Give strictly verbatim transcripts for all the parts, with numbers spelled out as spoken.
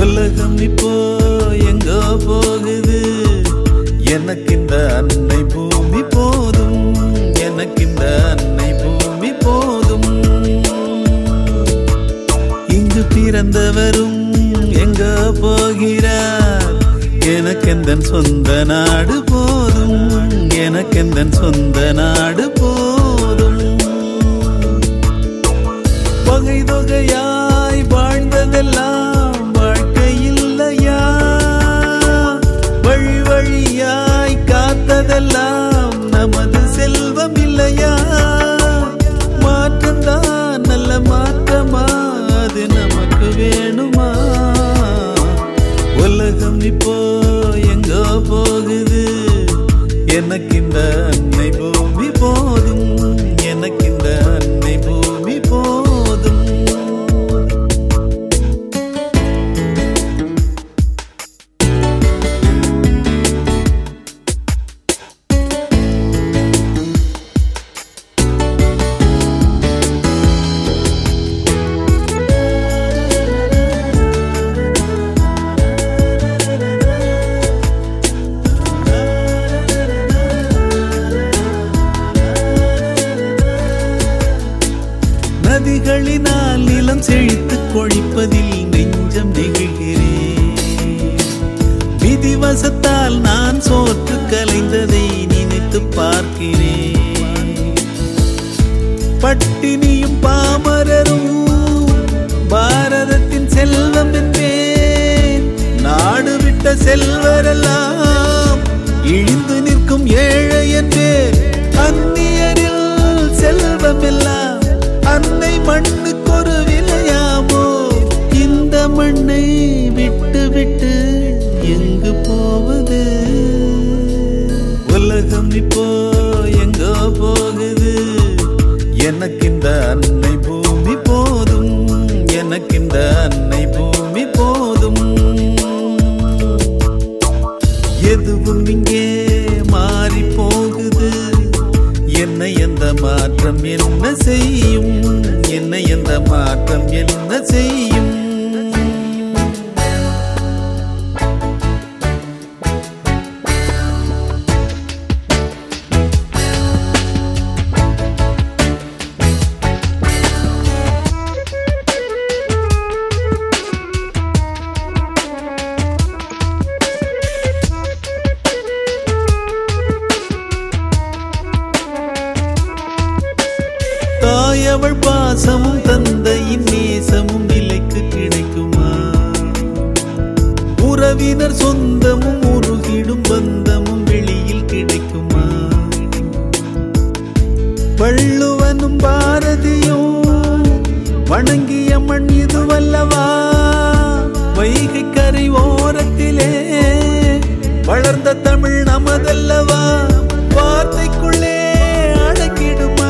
உலகம் இப்போ எங்கோ போகுது, எனக்கு இந்த அன்னை பூமி போதும், எனக்கு இந்த அன்னை பூமி போதும். இங்கு பிறந்தவரும் எங்கோ போகிறார், எனக்கெந்தன் சொந்த நாடு போதும், எனக்கெந்தன் சொந்த நாடு போதும். வகை தொகையாய் வாழ்ந்ததெல்லாம் வாழ்க்கை இல்லையா, வழி வழியாய் காத்ததெல்லாம் நமது செல்வம் இல்லையா. மாற்றம்தான் நல்ல மாற்றமா, அது நமக்கு வேணுமா? உலகம் இப்போ எங்கோ போகுது, எனக்கு இந்த அன்னை பூமி போதும், எனக்கு இந்த அன்னை பூமி போதும். நதிகளினால் நிலம் செழித்து கொழிப்பதில் நெஞ்சம் நெகிழ்கிறேன், விதிவசத்தால் நான் சோற்று கலைந்ததை நினைத்து பார்க்கிறேன். பட்டினியும் பாமரரும் பாரதத்தின் செல்வம் என்பேன், நாடு விட்ட செல்வரெல்லாம் இழிந்து நிற்கும் ஏழை என்பேன். அந்நியரில் செல்வம் எல்லாம் அன்னை மண்ணுக்கு ஒரு விலையாமோ, இந்த மண்ணை விட்டு விட்டு எங்கு போவது? உலகம் இப்போ எங்கோ போகுது, எனக்கு இந்த அன்னை பூமி போதும், எனக்கு இந்த அன்னை பூமி போதும். எதுவும் இங்கே மாறி போகுது, என்னை எந்த மாற்றம் என்ன செய்யும், என்னை எந்த மாற்றம் என்ன செய்யும்? தாயவள் பாசமும் தந்தையின் நேசமும் விலைக்கு கிடைக்குமா? உறவினர் சொந்தமும் உருகிடும் பந்தமும் வெளியில் கிடைக்குமா? வள்ளுவனும் பாரதியும் வணங்கிய மண் இதுவல்லவா, வைகை கரை ஓரத்திலே வளர்ந்த தமிழ் நமதல்லவா. வார்த்தைக்குள்ளே அடக்கிடுமா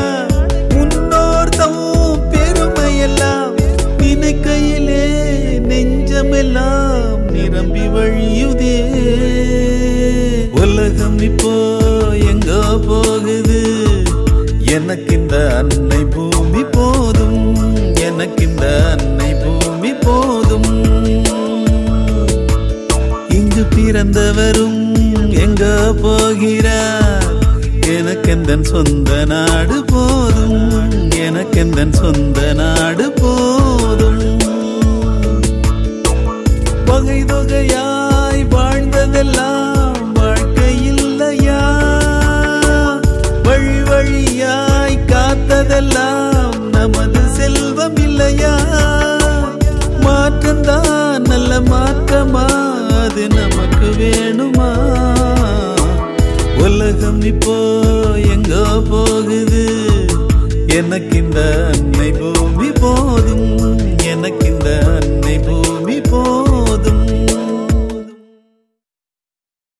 பெருமையெல்லாம், நினைக்கையிலே நெஞ்சமெல்லாம் நிரம்பி வழியுதே. உலகம் இப்போ எங்கோ போகுது, எனக்கு இந்த அன்னை பூமி போதும், எனக்கு இந்த அன்னை பூமி போதும். இங்கு பிறந்தவரும் எங்கோ போகிறார், எனக்கெந்தன் சொந்த நாடு போதும், எனக்கெந்தன் சொந்த நாடு போதும். வகை தொகையாய் வாழ்ந்ததெல்லாம் வாழ்க்கை இல்லையா, வழி வழியாய் காத்ததெல்லாம் நமது செல்வம் இல்லையா. மாற்றம்தான் நல்ல மாற்றமா, அது நமக்கு வேணுமா? உலகம் இப்போ எங்கோ போகுது, எனக்கு இந்த